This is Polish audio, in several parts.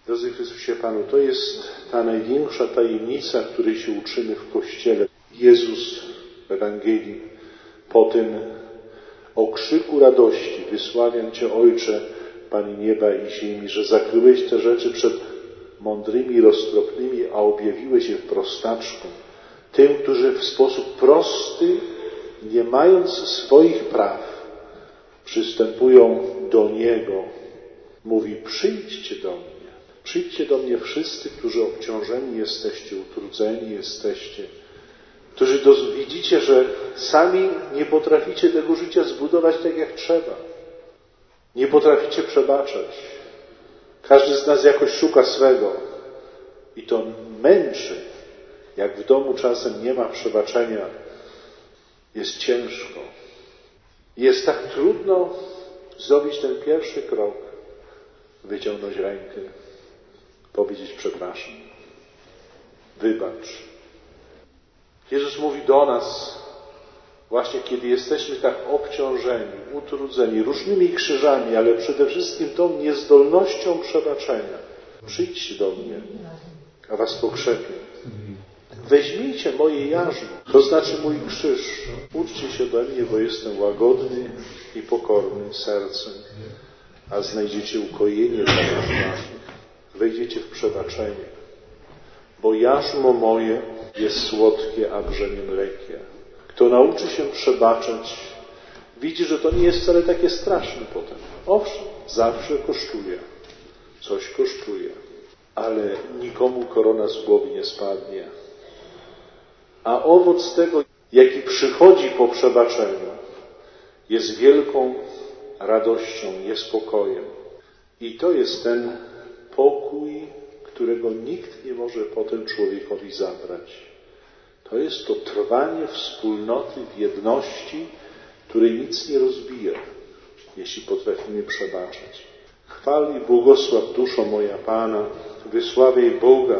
Drodzy Chrystusie Panu, to jest ta największa tajemnica, której się uczymy w Kościele. Jezus w Ewangelii po tym okrzyku radości: wysławiam Cię, Ojcze, Panie nieba i ziemi, że zakryłeś te rzeczy przed mądrymi i roztropnymi, a objawiłeś je prostaczkom, tym, którzy w sposób prosty, nie mając swoich praw, przystępują do Niego. Mówi: przyjdźcie do mnie. Przyjdźcie do mnie wszyscy, którzy obciążeni jesteście, utrudzeni jesteście, którzy widzicie, że sami nie potraficie tego życia zbudować tak, jak trzeba. Nie potraficie przebaczać. Każdy z nas jakoś szuka swego i to męczy. Jak w domu czasem nie ma przebaczenia, jest ciężko. Jest tak trudno zrobić ten pierwszy krok, wyciągnąć rękę, powiedzieć: przepraszam, wybacz. Jezus mówi do nas właśnie, kiedy jesteśmy tak obciążeni, utrudzeni różnymi krzyżami, ale przede wszystkim tą niezdolnością przebaczenia. Przyjdźcie do mnie, a was pokrzepię. Weźmijcie moje jarzmo, to znaczy mój krzyż. Uczcie się ode mnie, bo jestem łagodny i pokorny sercem, a znajdziecie ukojenie dla dusz waszych. Wejdziecie w przebaczenie, bo jarzmo moje jest słodkie, a brzemię lekkie. Kto nauczy się przebaczać, widzi, że to nie jest wcale takie straszne potem. Owszem, zawsze kosztuje, coś kosztuje, ale nikomu korona z głowy nie spadnie. A owoc tego, jaki przychodzi po przebaczeniu, jest wielką radością, jest spokojem. I to jest ten pokój, którego nikt nie może potem człowiekowi zabrać. To jest to trwanie wspólnoty w jedności, której nic nie rozbije, jeśli potrafimy przebaczać. Chwal i błogosław duszo moja Pana, wysławiaj Boga,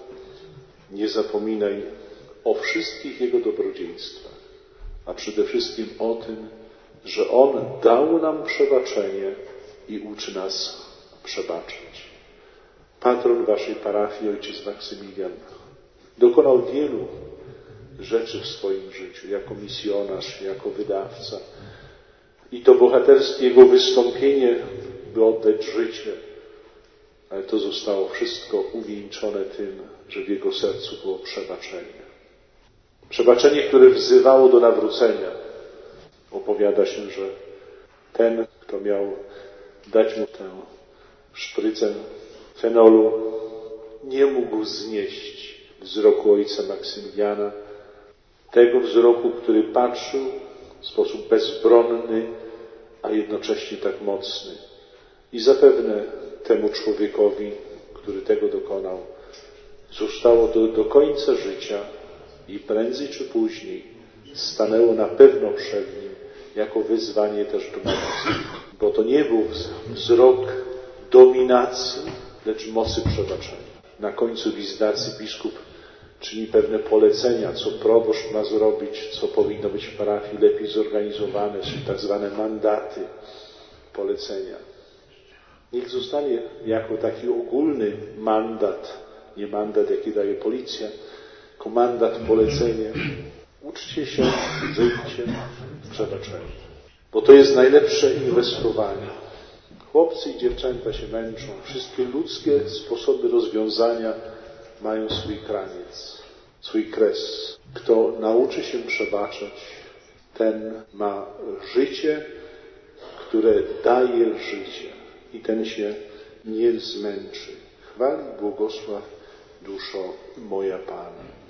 nie zapominaj o wszystkich Jego dobrodziejstwach, a przede wszystkim o tym, że On dał nam przebaczenie i uczy nas przebaczać. Patron waszej parafii, ojciec Maksymilian, dokonał wielu rzeczy w swoim życiu, jako misjonarz, jako wydawca. I to bohaterskie jego wystąpienie, by oddać życie, ale to zostało wszystko uwieńczone tym, że w jego sercu było przebaczenie. Przebaczenie, które wzywało do nawrócenia. Opowiada się, że ten, kto miał dać mu tę szprycę fenolu, nie mógł znieść wzroku ojca Maksymiliana, tego wzroku, który patrzył w sposób bezbronny, a jednocześnie tak mocny. I zapewne temu człowiekowi, który tego dokonał, zostało do końca życia i prędzej czy później stanęło na pewno przed nim jako wyzwanie też do nauki. Bo to nie był wzrok dominacji, lecz mocy przebaczenia. Na końcu wizytacji biskup czyni pewne polecenia, co proboszcz ma zrobić, co powinno być w parafii lepiej zorganizowane, czyli tak zwane mandaty, polecenia. Niech zostanie jako taki ogólny mandat, nie mandat, jaki daje policja, tylko mandat, polecenie. Uczcie się, żyjcie w przebaczeniu. Bo to jest najlepsze inwestowanie. Chłopcy i dziewczęta się męczą. Wszystkie ludzkie sposoby rozwiązania mają swój kraniec, swój kres. Kto nauczy się przebaczać, ten ma życie, które daje życie. I ten się nie zmęczy. Chwal i błogosław duszo moja Pana.